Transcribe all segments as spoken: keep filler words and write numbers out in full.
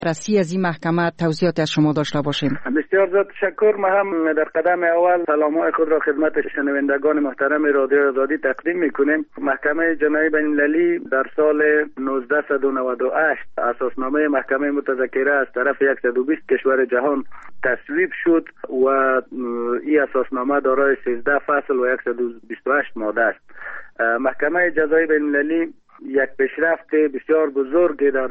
رسی از این محکمه توضیحات از شما داشته باشیم. بسیار زیاد تشکر. ما هم در قدم اول سلام‌های خود را خدمت شنوندگان محترم رادیو آزادی تقدیم میکنیم. محکمه جنایی بین‌المللی در سال نوزده نود و هشت اساسنامه محکمه متذکره از طرف صد و بیست کشور جهان تصویب شد و این اساسنامه دارای سیزده فصل و صد و بیست و هشت ماده است. محکمه جزایی بین‌المللی یک پیشرفت بسیار بزرگ در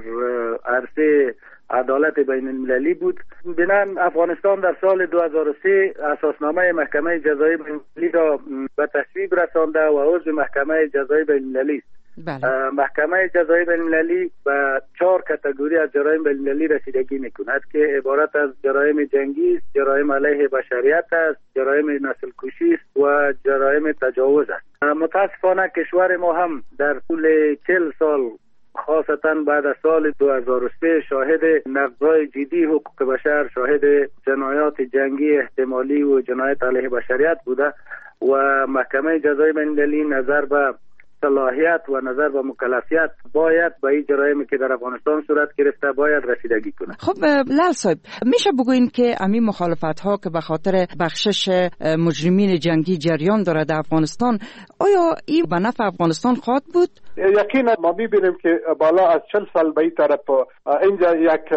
عرصه عدالت بین المللی بود. بنان افغانستان در سال دو هزار و سه اساسنامه محکمه جزایی بین المللی را به تصویب رسانده و عضو محکمه جزایی بین المللی است. بله. محکمه جزایی بین المللی به چهار کاتگوری از جرایم بین المللی رسیدگی میکند که عبارت از جرایم جنگی است، جرایم علیه بشریت است، جرایم نسل کشی است و جرایم تجاوز است. متاسفانه کشور ما هم در طول چهل سال خاصتا بعد از سال دو هزار و سه شاهد نقض‌های جدی حقوق بشر، شاهد جنایات جنگی احتمالی و جنایت علیه بشریت بوده و محکمه جزایی بین المللی نظر به صلاحیت و نظر به مکلفیت باید به این جرایمی که در افغانستان صورت گرفته باید رسیدگی کنه. خب لال صاحب، میشه بگوین که همین مخالفت ها که به خاطر بخشش مجرمین جنگی جریان داره در افغانستان، آیا این به نفع افغانستان خواهد بود؟ یقینا ما میبینیم که بالا از چهل سال به این طرف اینجا یک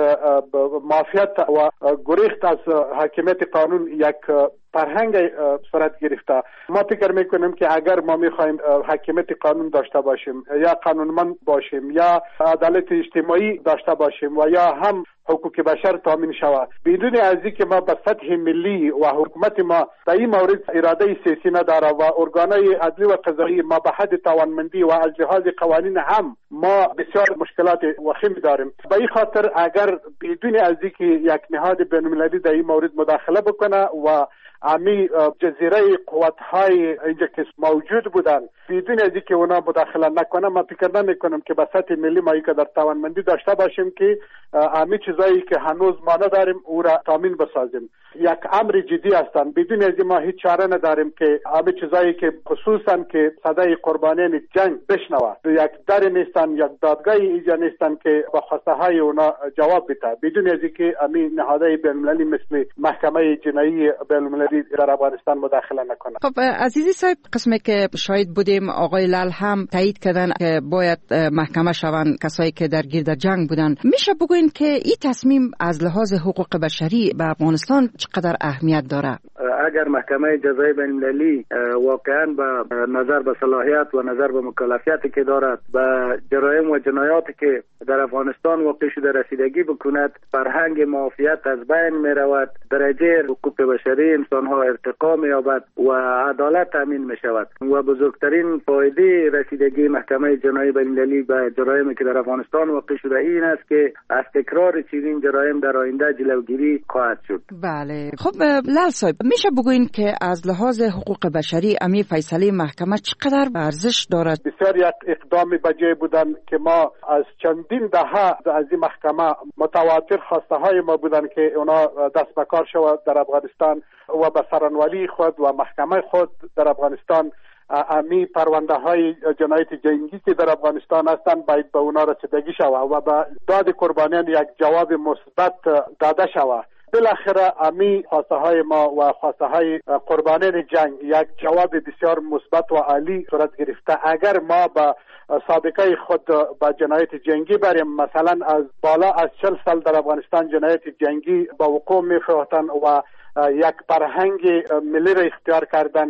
معافیت و گریخت از حاکمیت قانون یک فرهنگ صورت گرفته. ما فکر میکنیم که اگر ما میخوایم حاکمیت قانون داشته باشیم یا قانونمند باشیم یا عدالت اجتماعی داشته باشیم و یا هم حقوق بشر تامین شود، بدون از اینکه ما به سطح ملی و حکومت ما در این مورد اراده سیاسی نداره و ارگانهای عدلی و قضایی ما به حد توانمندی و از لحاظ قوانین هم ما بسیار مشکلات وخیم داریم. به این خاطر اگر بدون از اینکه یک نهاد بین‌المللی در این مورد مداخله بکنه و امی جزیره قوت‌های اینجا که موجود بودن بدون از اینکه اونا مداخله نکنه، ما فکر نمی‌کنم که به سطح ملی ما که در توانمندی داشته باشیم که امی چیزایی که هنوز ما نداریم او را تامین بسازیم. یک امر جدی هستند. بدون از این ما هیچ چاره نداریم که امی چیزایی که خصوصا که صدای قربانیان جنگ بشنوه، یک در نیستن، یک دادگاهی اینجا نیستن که با خواسته های اونا جواب بده. بدون از اینکه امی نهادهای بین‌المللی مثل محکمه جنایی بین‌المللی در افغانستان مداخله نکنه. خب عزیزی صاحب، قسمی که شاهد بودیم آقای لال هم تایید کردن که باید محکمه شوند کسایی که در گرد جنگ بودن. میشه بگوین که این تصمیم از لحاظ حقوق بشری به افغانستان چقدر اهمیت داره؟ اگر محکمه جزایی بین‌المللی واقعا به نظر به صلاحیت و نظر به مکلفیتی که دارد به جرایم و جنایاتی که در افغانستان واقع شده رسیدگی بکند، فرهنگ معافیت از بین می رود، درجه حقوق بشری انسان ها ارتقا می یابد و عدالت تامین می شود و بزرگترین فایده رسیدگی محکمه جنایی بین‌المللی به جرایمی که در افغانستان واقع شده این است که از تکرار چنین جرایم در آینده جلوگیری خواهد شد. بله. خب لال صاحب، میشه بگوین که از لحاظ حقوق بشری امی فیصله محکمه چقدر ارزش دارد؟ بسیار یک اقدام بجای بودن که ما از چندین دهه از این محکمه متواتر خواسته های ما بودن که اونا دست به کار شود در افغانستان و به سرانولی خود و محکمه خود در افغانستان امی پرونده های جنایت جنگی که در افغانستان هستند باید به اونا رسیدگی شود و به داد قربانیان یک جواب مثبت داده شود. بالاخره امی خواسته های ما و خواسته های قربانیان جنگ یک جواب بسیار مثبت و عالی صورت گرفته. اگر ما با سابقه خود با جنایت جنگی بریم، مثلا از بالا از چهل سال در افغانستان جنایت جنگی با وقوع می‌افتند و یک فرهنگ ملی را اختیار کردن.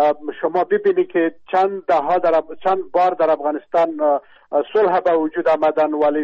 شما ببینید که چند دهها در چند بار در افغانستان صلح به وجود آمدن، ولی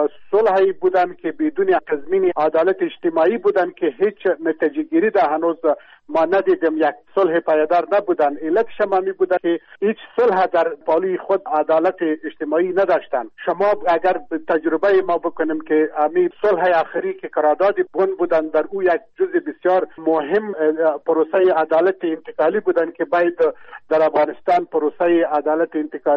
صلحی بودن که بدون تضمین عدالت اجتماعی بودن که هیچ نتیجه گیری در هنوز ما ندیدیم. یک صلح پایدار نبودن. علتش هم می بوده که هیچ صلح در پالوی خود عدالت اجتماعی نداشتن. شما اگر تجربه ما بکنیم که امی صلح آخری که قرارداد بن بودن، در او یک جزء بسیار مهم پروسه عدالت انتقالی بودن که باید در افغانستان پروسه عدالت انتقالی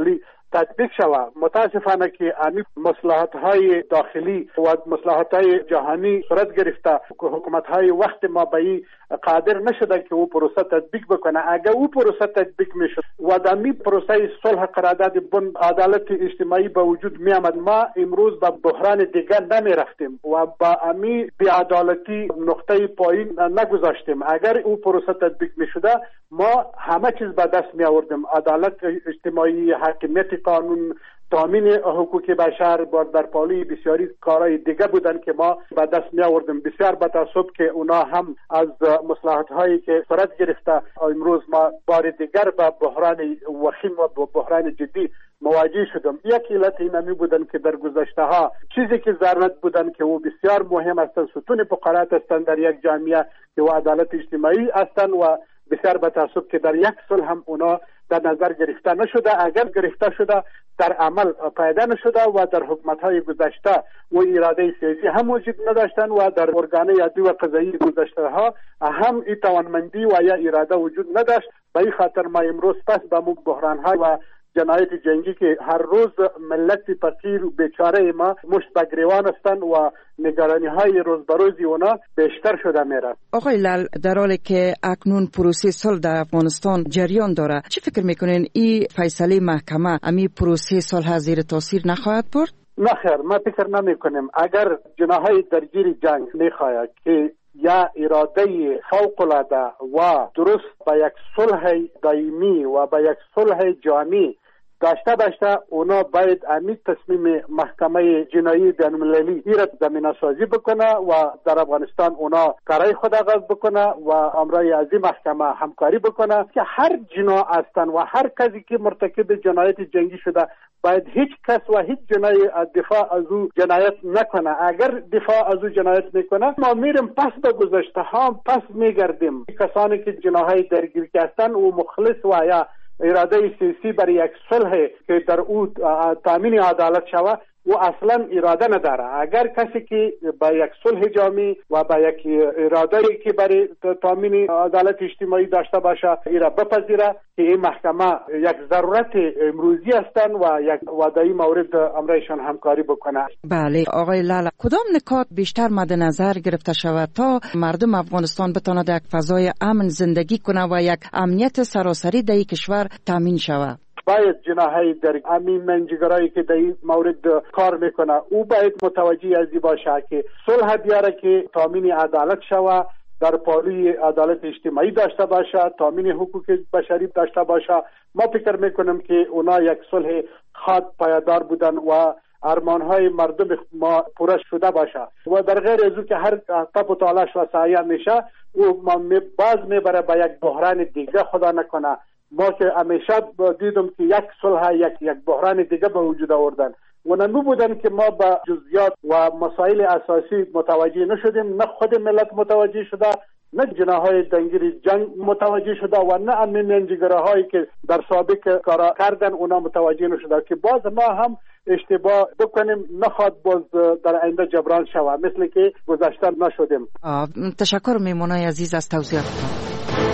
تطبیق شود. متاسفانه که امی مصلحت های داخلی و مصلحت های جهانی صورت گرفته، حکومت های وقت ما به این قادر نشده که او پروسه تطبیق بکنه. اگر او پروسه تطبیق میشد و در می پروسه صلح قرارداد بن عدالت اجتماعی به وجود می آمد، ما امروز به بحران دیگر نمی رفتیم و با امی بی‌عدالتی نقطه پایین نگذاشتیم. اگر او پروسه تطبیق می شده ما همه چیز به دست می آوردیم: عدالت اجتماعی، حاکمیت قانون، تامین حقوق بشر، با در پالی بسیاری کارهای دیگه بودن که ما به دست می آوردیم. بسیار با تاسف که اونا هم از مصلحت هایی که صورت گرفته امروز ما بار دیگر به بحران وخیم و بحران جدی مواجه شدم. یک علت این همی بودن که در گذشته ها چیزی که ضرورت بودن که او بسیار مهم هستند، ستون فقرات هستند در یک جامعه که و عدالت اجتماعی هستند و بسیار با تاسف که در یک صلح هم اونا در نظر گرفته نشده. اگر گرفته شده در عمل پیدا نشده و در حکومت‌های گذشته و اراده سیاسی هم وجود نداشتن و در ارگان عدلی و قضایی گذشته ها هم این توانمندی و یا اراده وجود نداشت. به این خاطر ما امروز پس به بحران‌ها و جنایت جنگی که هر روز ملت فقیر و بیچاره ما مشت به گریوان هستند و نگرانی های روز به روزی اونا بیشتر شده میره. آقای لال، در حالی که اکنون پروسه صلح در افغانستان جریان داره، چه فکر میکنین این فیصله محکمه امی پروسه صلح زیر تاثیر نخواهد برد؟ نه خیر، ما فکر نمی کنیم. اگر جناهای درگیر جنگ میخواهد که یا اراده فوق‌العاده و درست با یک صلح دائمی و با یک صلح جامع داشته باشه، اونا باید امید تصمیم محکمه جنایی بین‌المللی ایراد زمینه سازی بکنه و در افغانستان اونا کارای خود آغاز بکنه و امرای از این محکمه همکاری بکنه که هر جنا هستن و هر کسی که مرتکب جنایت جنگی شده باید هیچ کس و هیچ جنای دفاع از او جنایت نکنه. اگر دفاع از او جنایت میکنه ما میریم پس به گذشته ها پس میگردیم. کسانی که جناهای درگیر هستن و مخلص و یا اراده سیاسی برای یک صلح که در او تامین عدالت شود و اصلا اراده نداره. اگر کسی که با یک صلح جامع و با یک اراده که برای تامین عدالت اجتماعی داشته باشه ایرا بپذیره که این محکمه یک ضرورت امروزی هستند و یک وعده مورد امرایشان همکاری بکنه. بله آقای لالا، کدام نکات بیشتر مد نظر گرفته شود تا مردم افغانستان بتواند یک فضای امن زندگی کنه و یک امنیت سراسری در کشور تامین شود؟ باید جناهای در امین منجگرایی که در این مورد کار میکنه او باید متوجه ازی باشه که صلح بیاره که تامین عدالت شود، در پالوی عدالت اجتماعی داشته باشه، تامین حقوق بشری داشته باشه. ما فکر میکنم که اونا یک صلح خاط پایدار بودن و ارمانهای مردم ما پوره شده باشه و در غیر از او که هر تپ و تالاش و سعیه میشه او باز میبره به یک بحران دیگه. خدا نکنه ما که همیشه دیدم که یک صلح یک یک بحران دیگه به وجود آوردن و نمی بودن که ما به جزئیات و مسائل اساسی متوجه نشدیم. نه خود ملت متوجه شده، نه جناهای درگیر جنگ متوجه شده و نه امین منجگرهایی که در سابق کار کردن اونا متوجه نشده که باز ما هم اشتباه بکنیم نخواد باز در آینده جبران شود مثل که گذشته نشدیم. تشکر میمونای عزیز از توضیحاتتان.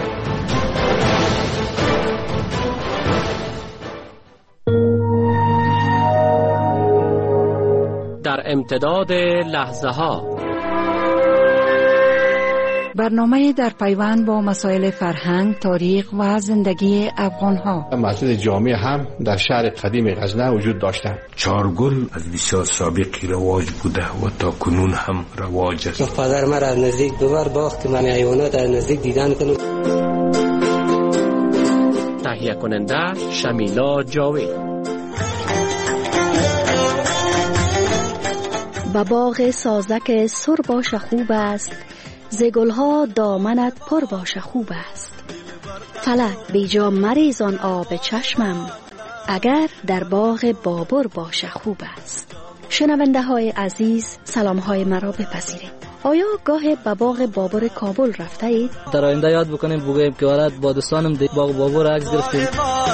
در امتداد لحظه ها برنامه در پیوند با مسائل فرهنگ، تاریخ و زندگی افغان ها. مسجد جامع هم در شهر قدیم غزنه وجود داشتند. چارگل از بسیار سابقی رواج بوده و تا کنون هم رواج است. پدر من از نزدیک ببر باخت من حیوانات از نزدیک دیدن کنم. تهیه کننده شمیلا جاوید. با باغ سازک سر باش خوب است، ز گلها دامنت پر باش خوب است. فلک بیجا مریزان آب چشمم، اگر در باغ بابر باش خوب است. شنونده های عزیز، سلام های مرا بپذیرید. آیا گاه به باغ بابر کابل رفته اید؟ در آینده یاد بکنیم بگوییم که وارد با دوستانم باغ بابر عکس گرفتیم.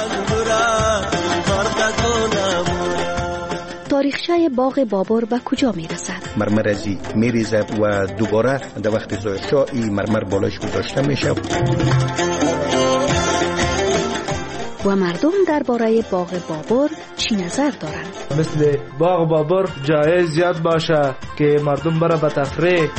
تاریخچه باغ بابر به کجا می رسد؟ مرمر ازی می ریزد و دوباره در وقت زایشا این مرمر بالاش گذاشته می شود. و مردم درباره باغ بابر چی نظر دارند. مثل باغ بابر جای زیاد باشه که مردم بره به تفریح.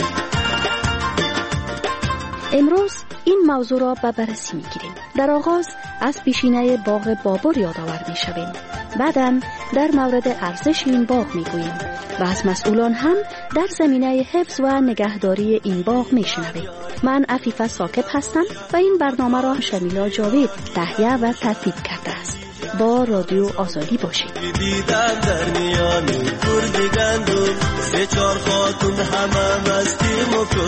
امروز این موضوع را به بررسی می‌گیریم. در آغاز از پیشینه باغ بابر یادآور می‌شویم. بعداً در مورد ارزش این باغ می‌گوییم و از مسئولان هم در زمینه حفظ و نگهداری این باغ می‌شنویم. من عفیفه ثاقب هستم و این برنامه را شمیلا جاوید تهیه و ترتیب کرده است. با رادیو آزادی باشید. دیدن در میان گردگند و سه چهار خاتون همه مستی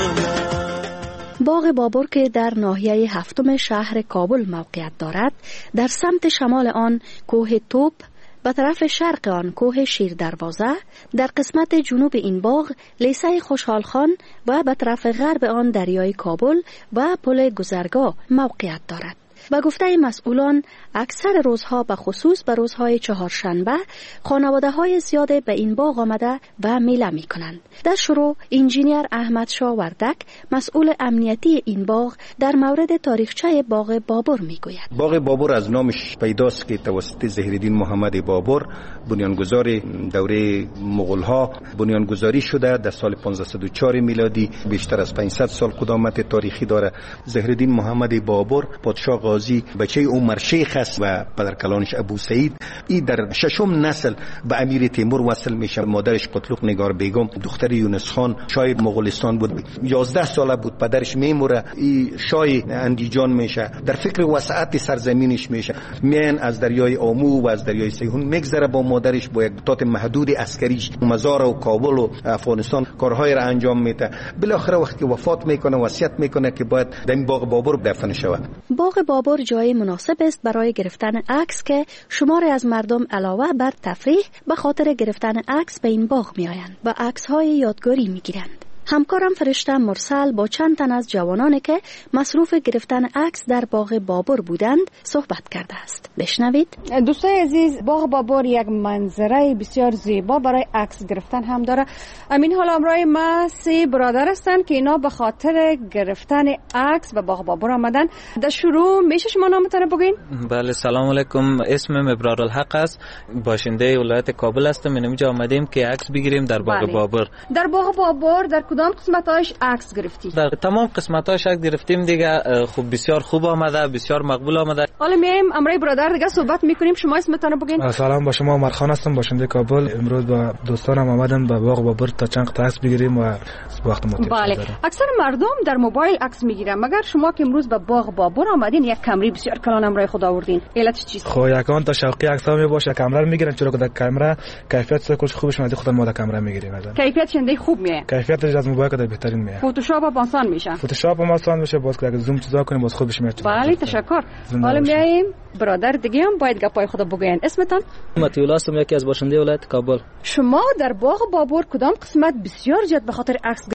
مکنن. باغ بابر که در ناحیه هفتم شهر کابل موقعیت دارد، در سمت شمال آن کوه توپ، به طرف شرق آن کوه شیر دروازه، در قسمت جنوب این باغ لیسه خوشحال خان و به طرف غرب آن دریای کابل و پل گذرگاه موقعیت دارد. با گفته مسئولان اکثر روزها به خصوص به روزهای چهارشنبه خانواده های زیاده به این باغ آمده و میله می کنند. در شروع انجینیر احمد شاه وردک مسئول امنیتی این باغ در مورد تاریخچه باغ بابر می گوید. باغ بابر از نامش پیداست که توسط ظهیرالدین محمد بابر بنیانگذار دوره مغول ها بنیانگذاری شده. در سال پانصد و چهار میلادی بیشتر از پانصد سال قدامت تاریخی داره. ظهیرالدین محمد بابر پادشاه غازی بچه عمر شیخ است و پدرکلانش ابو سعید. این در ششم نسل به امیر تیمور وصل میشه. مادرش قتلوق نگار بیگم دختر یونس خان شاه مغولستان بود. یازده ساله بود پدرش میموره. این شاه اندیجان میشه. در فکر وسعت سرزمینش میشه. میان از دریای آمو و از دریای سیهون میگذره با مادرش با یک بطاط محدود عسکریش مزار و کابل و افغانستان کارهای را انجام میده. بالاخره وقتی وفات میکنه وصیت میکنه که باید در این باغ بابر دفن شود. باغ بابر جای مناسب است برای گرفتن عکس که شماری از مردم علاوه بر تفریح به خاطر گرفتن عکس به این باغ می آیند و عکس‌های یادگاری می گیرند. همکارم فرشته مرسل با چند تن از جوانانی که مصروف گرفتن عکس در باغ بابر بودند صحبت کرده است. بشنوید. دوستای عزیز، باغ بابر یک منظره بسیار زیبا برای عکس گرفتن هم داره. امین حال امرای ما سه برادر هستند که اینا به خاطر گرفتن عکس به باغ بابر آمدن. در شروع میشه شما نامتون بگین؟ بله، سلام علیکم. اسمم ابرار الحق است. باشنده ولایت کابل هستم. اینجا آمدیم که عکس بگیریم در باغ بله. بابر. در باغ بابر در کدام قسمتاش عکس گرفتی؟ در تمام قسمتاش عکس گرفتیم دیگه. خوب بسیار خوب آمده، بسیار مقبول آمده. حالا میایم امرای برادر دیگه صحبت میکنیم. شما اسمتون رو بگین. سلام، با شما عمر خان هستم، باشنده کابل. امروز با دوستانم آمدم به باغ بابر تا چند قطعه عکس بگیریم و وقت متفاوت. بله، اکثر مردم در موبایل عکس میگیرن، مگر شما که امروز به باغ بابر آمدین یک کمری بسیار کلان امرای خود آوردین. علت چیست؟ خو یکان تا شوقی عکس‌ها میباشه کامرا رو میگیرن، چرا که در کامرا کیفیت سکوش خوبش میاد. خود ما در کامرا میگیریم. کیفیت چنده خوب میاد. کیفیتش از موبایل که بهترین میاد. فتوشاپ هم آسان میشه. فتوشاپ هم آسان میشه، باز که زوم چیزا کنیم باز خوبش میاد. بله، تشکر. حالا میایم برادر دیگه هم باید گپای خود بگین. اسمتون؟ متیولا هستم، یکی از باشنده ولایت کابل. شما در باغ بابر کدام قسمت بسیار زیاد به خاطر عکس